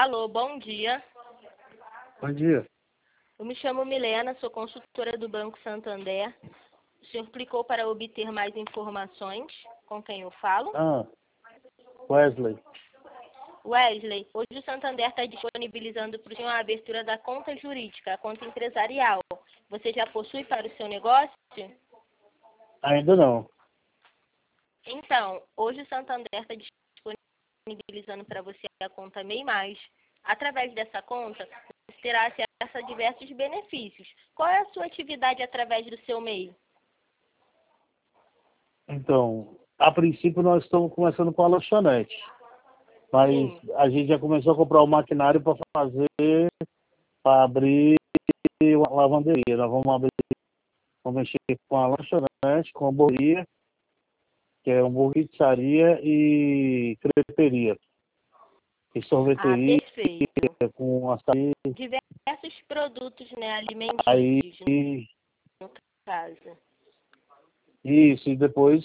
Alô, bom dia. Bom dia. Eu me chamo Milena, sou consultora do Banco Santander. O senhor clicou para obter mais informações. Com quem eu falo? Wesley. Wesley, hoje o Santander está disponibilizando para o senhor a abertura da conta jurídica, a conta empresarial. Você já possui para o seu negócio? Ainda não. Então, hoje o Santander está disponibilizando para você a conta MEI+. Através dessa conta, você terá acesso a diversos benefícios. Qual é a sua atividade através do seu MEI? Então, a princípio nós estamos começando com a lanchonete. Mas Sim. a gente já começou a comprar o maquinário para abrir uma lavanderia. Nós vamos mexer com a lanchonete, com a hamburgueria, que é hamburgueria e creperia. E sorveteria, Perfeito. com açaí. Diversos produtos, né, Aí, alimentícios, no caso. isso, e depois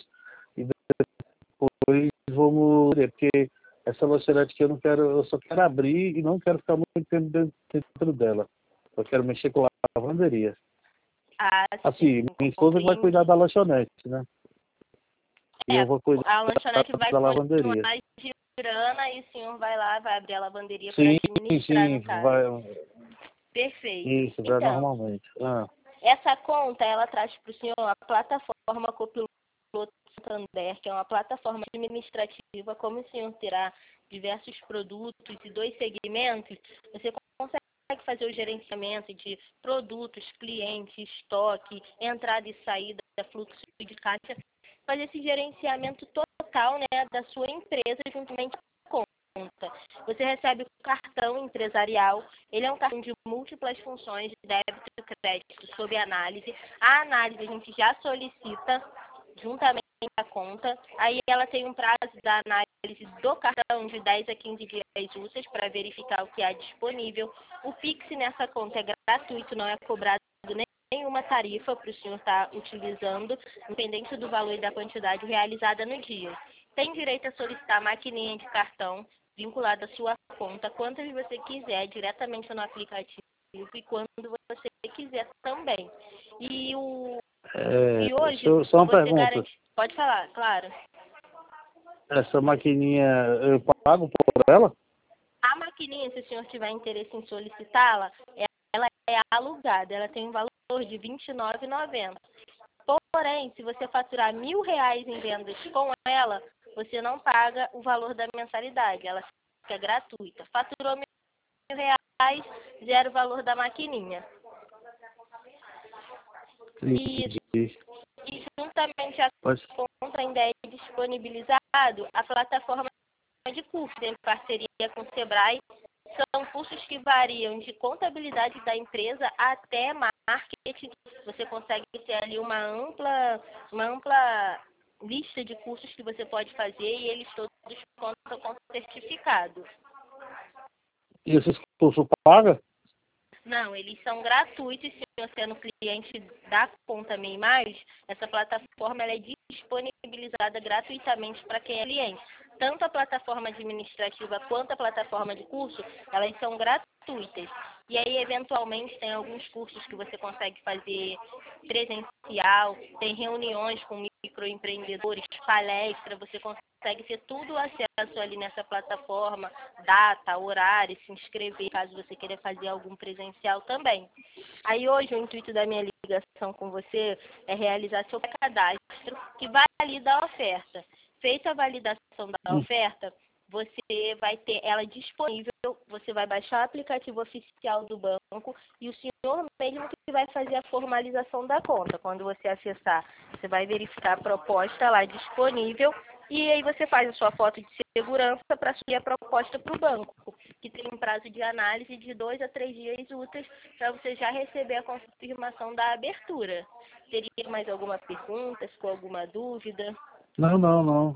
vamos ver, porque essa lanchonete que eu só quero abrir e não quero ficar muito tempo dentro dela. Eu quero mexer com a lavanderia. Assim, minha esposa vai cuidar da lanchonete, né? E eu vou cuidar A lanchonete vai da lavanderia. continuar girando e o senhor vai lá, vai abrir a lavanderia para Sim, administrar, sim, no caso. vai. Perfeito. Isso, vai Então, normalmente. essa conta, ela traz para o senhor a plataforma Copiloto Santander, que é uma plataforma administrativa. Como o senhor terá diversos produtos e 2 segmentos, você consegue fazer o gerenciamento de produtos, clientes, estoque, entrada e saída, fluxo de caixa, fazer esse gerenciamento total, né, da sua empresa juntamente com a conta. Você recebe o cartão empresarial, ele é um cartão de múltiplas funções, de débito e crédito, sob análise. A análise a gente já solicita juntamente com a conta, aí ela tem um prazo da análise do cartão de 10 a 15 dias úteis para verificar o que há disponível. O Pix nessa conta é gratuito, não é cobrado nenhuma tarifa para o senhor estar utilizando, independente do valor e da quantidade realizada no dia. Tem direito a solicitar maquininha de cartão vinculada à sua conta, quantas você quiser, diretamente no aplicativo e quando você quiser também. E hoje Só uma você pergunta. garante... Pode falar, claro. Essa maquininha eu pago por ela? A maquininha, se o senhor tiver interesse em solicitá-la, ela é alugada, ela tem um valor de R$ 29,90. Porém, se você faturar R$ 1.000 em vendas com ela, você não paga o valor da mensalidade, ela fica gratuita. Faturou R$ 1.000, zero o valor da maquininha. E juntamente a conta ainda é disponibilizado a plataforma de cursos em parceria com o Sebrae. São cursos que variam de contabilidade da empresa até marketing. Você consegue ter ali uma ampla lista de cursos que você pode fazer e eles todos contam com certificado. E esses cursos paga? Não, eles são gratuitos. Se você é no cliente da conta MEI+, essa plataforma ela é disponibilizada gratuitamente para quem é cliente. Tanto a plataforma administrativa quanto a plataforma de curso, elas são gratuitas. E aí, eventualmente, tem alguns cursos que você consegue fazer presencial, tem reuniões com microempreendedores, palestra, você consegue ter tudo acesso ali nessa plataforma, data, horário, se inscrever, caso você queira fazer algum presencial também. Aí hoje o intuito da minha ligação com você é realizar seu cadastro que valida a oferta. Feita a validação da oferta, você vai ter ela disponível, você vai baixar o aplicativo oficial do banco e o senhor mesmo que vai fazer a formalização da conta. Quando você acessar, você vai verificar a proposta lá disponível e aí você faz a sua foto de segurança para subir a proposta para o banco, que tem um prazo de análise de 2 a 3 dias úteis para você já receber a confirmação da abertura. Teria mais alguma pergunta, ficou alguma dúvida? Não.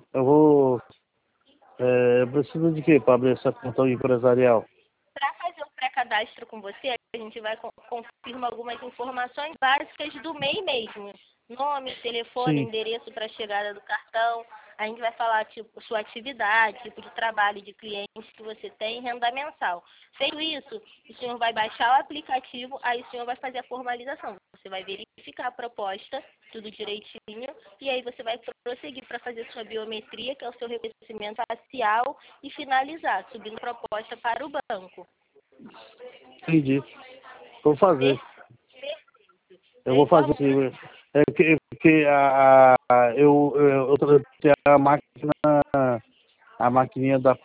Eu preciso de quê para abrir essa conta empresarial? Para fazer o pré-cadastro com você, a gente vai confirmar algumas informações básicas do MEI mesmo. Nome, telefone, Sim. endereço para a chegada do cartão. a gente vai falar, tipo, sua atividade, tipo de trabalho, de clientes que você tem, renda mensal. Feito isso, o senhor vai baixar o aplicativo, aí o senhor vai fazer a formalização. Você vai verificar a proposta, tudo direitinho, e aí você vai prosseguir para fazer sua biometria, que é o seu reconhecimento facial, e finalizar, subindo a proposta para o banco. Entendi. Vou fazer. Eu vou fazer sim. Eu tenho a maquininha da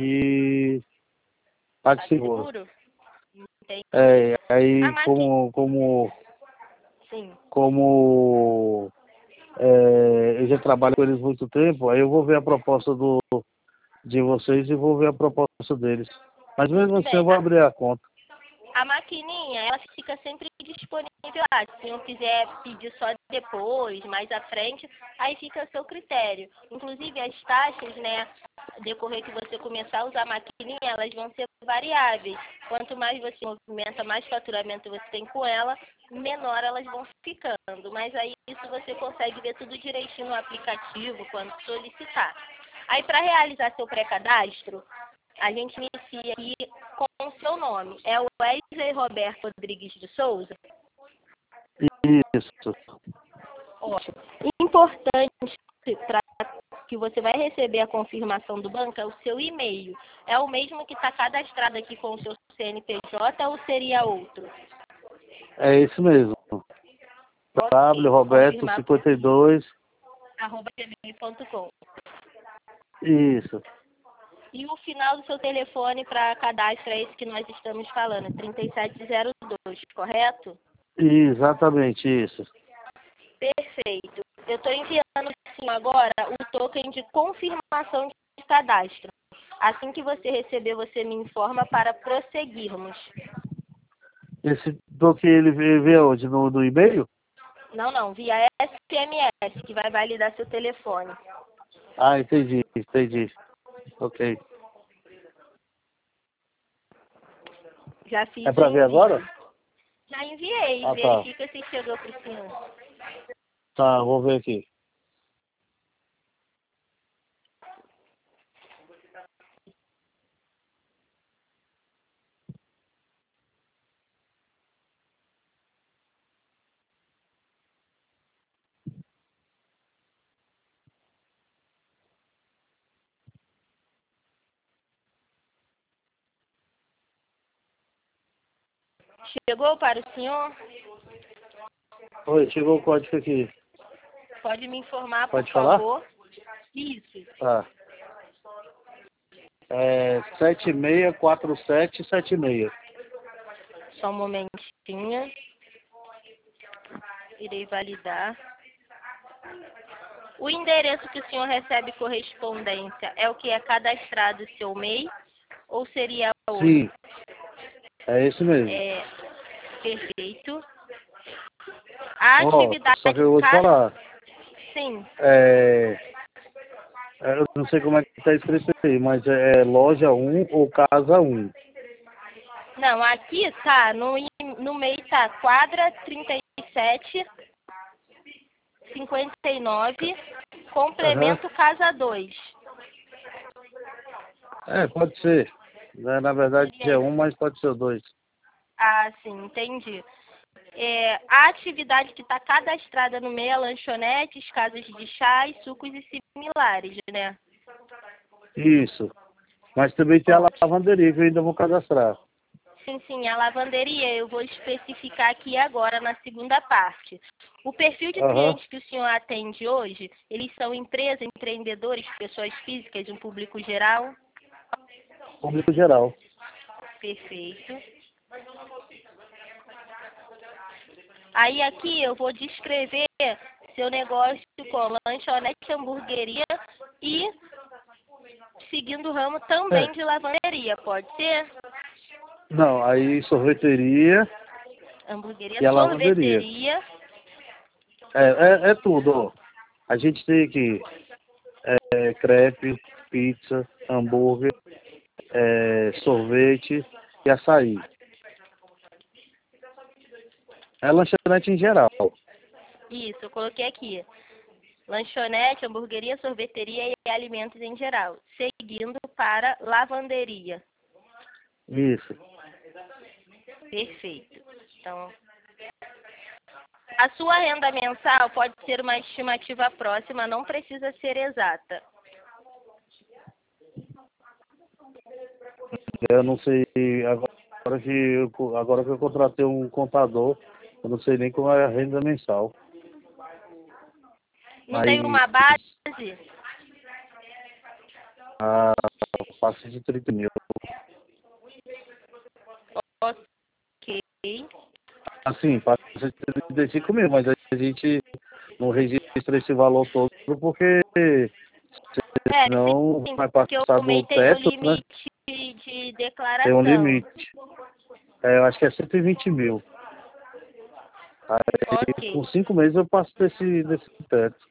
PagSeguro. Entendi. Aí Sim. como eu já trabalho com eles há muito tempo, aí eu vou ver a proposta de vocês e vou ver a proposta deles. Mas mesmo assim eu vou abrir a conta. A maquininha, ela fica sempre disponível lá. Se não quiser pedir só depois, mais à frente, aí fica a seu critério. Inclusive, as taxas, né, decorrer que você começar a usar a maquininha, elas vão ser variáveis. Quanto mais você movimenta, mais faturamento você tem com ela, menor elas vão ficando. Mas aí isso você consegue ver tudo direitinho no aplicativo, quando solicitar. Aí, para realizar seu pré-cadastro, a gente inicia aqui com o seu nome. É o Wesley Roberto Rodrigues de Souza? Isso. Ótimo. Importante para que você vai receber a confirmação do banco é o seu e-mail. É o mesmo que está cadastrado aqui com o seu CNPJ ou seria outro? É isso mesmo. wroberto52 @gmail.com. Isso. E o final do seu telefone para cadastro é esse que nós estamos falando, 3702, correto? Exatamente isso. Perfeito. Eu estou enviando assim, agora o token de confirmação de cadastro. Assim que você receber, você me informa para prosseguirmos. Esse toque ele vê onde? No e-mail? Não, via SMS, que vai validar seu telefone. Ah, entendi. Ok. Já fiz É para o ver envio. agora? Já enviei, Ah, tá. verifica se chegou para o senhor. Tá, vou ver aqui. Chegou para o senhor? Oi, chegou o código aqui. Pode me informar, Pode por falar? favor. Isso. Tá. 764776. Só um momentinho. Irei validar. O endereço que o senhor recebe correspondência é o que é cadastrado seu MEI ou seria outro? Sim, é esse mesmo. Perfeito. A Ó, atividade... só que eu vou te falar. Sim. Eu não sei como é que tá escrito aí, mas é loja 1 ou casa 1. Não, aqui tá, no MEI tá quadra 37, 59, complemento casa 2. Pode ser. Na verdade é 1, mas pode ser 2. Ah, sim, entendi. A atividade que está cadastrada no MEI é lanchonetes, casas de chá e sucos e similares, né? Isso. Mas também tem a lavanderia que eu ainda vou cadastrar. Sim, a lavanderia eu vou especificar aqui agora na segunda parte. O perfil de clientes que o senhor atende hoje, eles são empresas, empreendedores, pessoas físicas, um público geral? Público geral. Perfeito. Aí aqui eu vou descrever seu negócio com lanchonete, hamburgueria e seguindo o ramo também de lavanderia, pode ser? Não, aí sorveteria Hamburgueria, e a sorveteria. É tudo, ó. A gente tem aqui crepe, pizza, hambúrguer, sorvete e açaí. É lanchonete em geral. Isso, eu coloquei aqui. lanchonete, hamburgueria, sorveteria e alimentos em geral, seguindo para lavanderia. Isso. Perfeito. Então, a sua renda mensal pode ser uma estimativa próxima, não precisa ser exata. Eu não sei, agora que eu contratei um contador, eu não sei nem como é a renda mensal. Não Mas tem uma base? passa de 30 mil. Ok. Assim, passa de 35 mil, mas a gente não registra esse valor todo porque senão Sim, vai porque passar o MEI do tem um teto, né? limite de Tem um declaração. limite. Eu acho que é 120 mil. Aí, com Ok, 5 meses eu passo desse teto.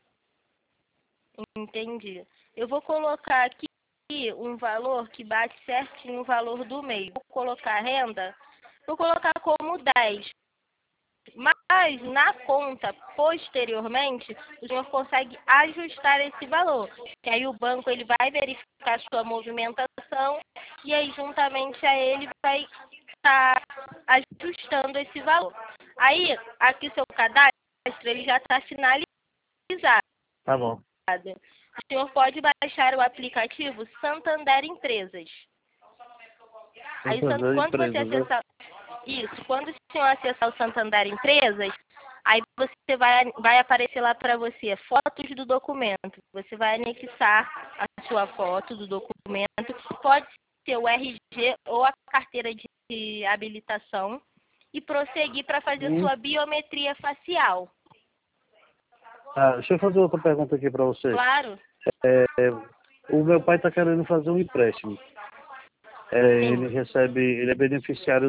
entendi. Eu vou colocar aqui um valor que bate certinho o valor do MEI. Vou colocar a renda, vou colocar como 10. Mas na conta, posteriormente, o senhor consegue ajustar esse valor. Que aí o banco ele vai verificar a sua movimentação e aí juntamente a ele vai estar ajustando esse valor. Aí, aqui o seu cadastro ele já está finalizado. Tá bom. O senhor pode baixar o aplicativo Santander Empresas. Aí, Santander quando você Empresas, né? acessar isso, quando o senhor acessar o Santander Empresas, aí você vai aparecer lá para você fotos do documento. Você vai anexar a sua foto do documento. Pode ser o RG ou a carteira de habilitação e prosseguir para fazer sua biometria facial. Deixa eu fazer outra pergunta aqui para você. Claro? O meu pai está querendo fazer um empréstimo. Sim. Ele é beneficiário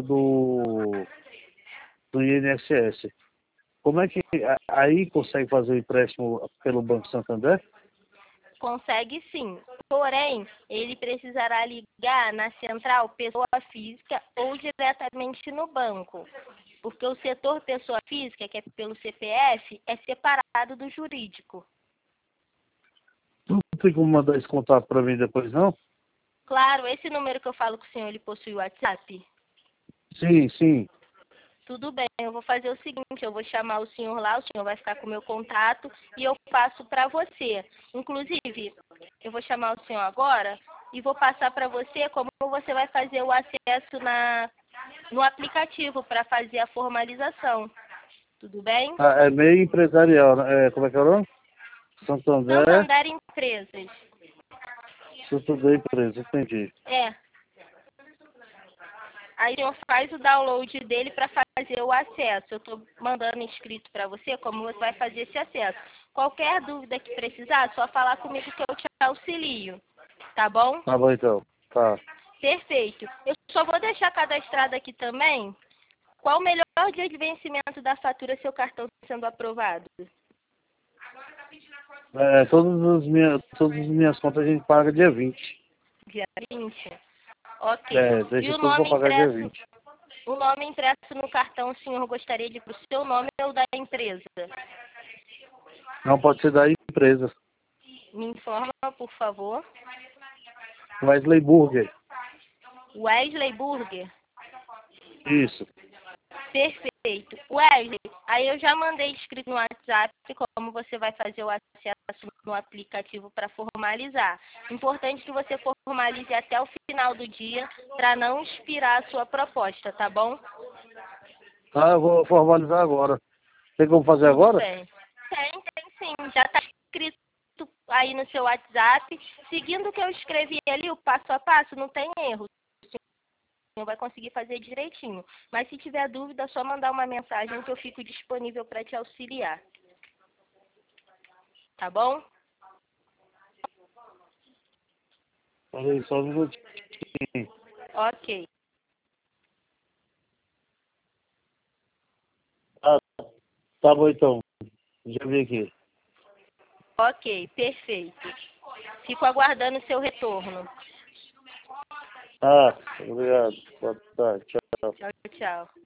do INSS. Como é que aí consegue fazer o empréstimo pelo Banco Santander? Consegue sim. Porém, ele precisará ligar na central pessoa física ou diretamente no banco. Porque o setor pessoa física, que é pelo CPF, é separado do jurídico. Não tem como mandar esse contato para mim depois, não? Claro, esse número que eu falo com o senhor, ele possui WhatsApp? Sim, sim. Tudo bem, eu vou fazer o seguinte, eu vou chamar o senhor lá, o senhor vai ficar com o meu contato e eu passo para você. Inclusive, eu vou chamar o senhor agora e vou passar para você como você vai fazer o acesso no aplicativo para fazer a formalização. Tudo bem? É meio empresarial, né? Como é que é o nome? Santander Santander Empresas. Empresa, entendi. É. Aí o senhor faz o download dele para fazer o acesso. Eu estou mandando inscrito para você como você vai fazer esse acesso. Qualquer dúvida que precisar, só falar comigo que eu te auxilio. Tá bom? Tá bom então. Tá. Perfeito. Eu só vou deixar cadastrado aqui também qual o melhor dia de vencimento da fatura seu cartão sendo aprovado. Todas as minhas contas a gente paga dia 20. Dia 20. Ok. E Deixa tudo para pagar dia 20. o nome impresso no cartão, o senhor gostaria de ir para o seu nome ou da empresa? Não pode ser da empresa. Me informa, por favor. Wesley Burger. Wesley Burger. Isso. Perfeito. Wesley, aí eu já mandei escrito no WhatsApp como você vai fazer o acesso no aplicativo para formalizar. Importante que você formalize até o final do dia para não expirar a sua proposta, tá bom? Eu vou formalizar agora. Tem como fazer Tudo agora? bem. Tem sim. Já está escrito aí no seu WhatsApp. Seguindo o que eu escrevi ali, o passo a passo, não tem erro. Não vai conseguir fazer direitinho. Mas se tiver dúvida, é só mandar uma mensagem que eu fico disponível para te auxiliar. Tá bom? Peraí, só um minutinho. Ok. Ah, tá bom então. Já vi aqui. Ok, perfeito. Fico aguardando o seu retorno. Obrigado. Boa tarde. Tchau. Tchau, tchau.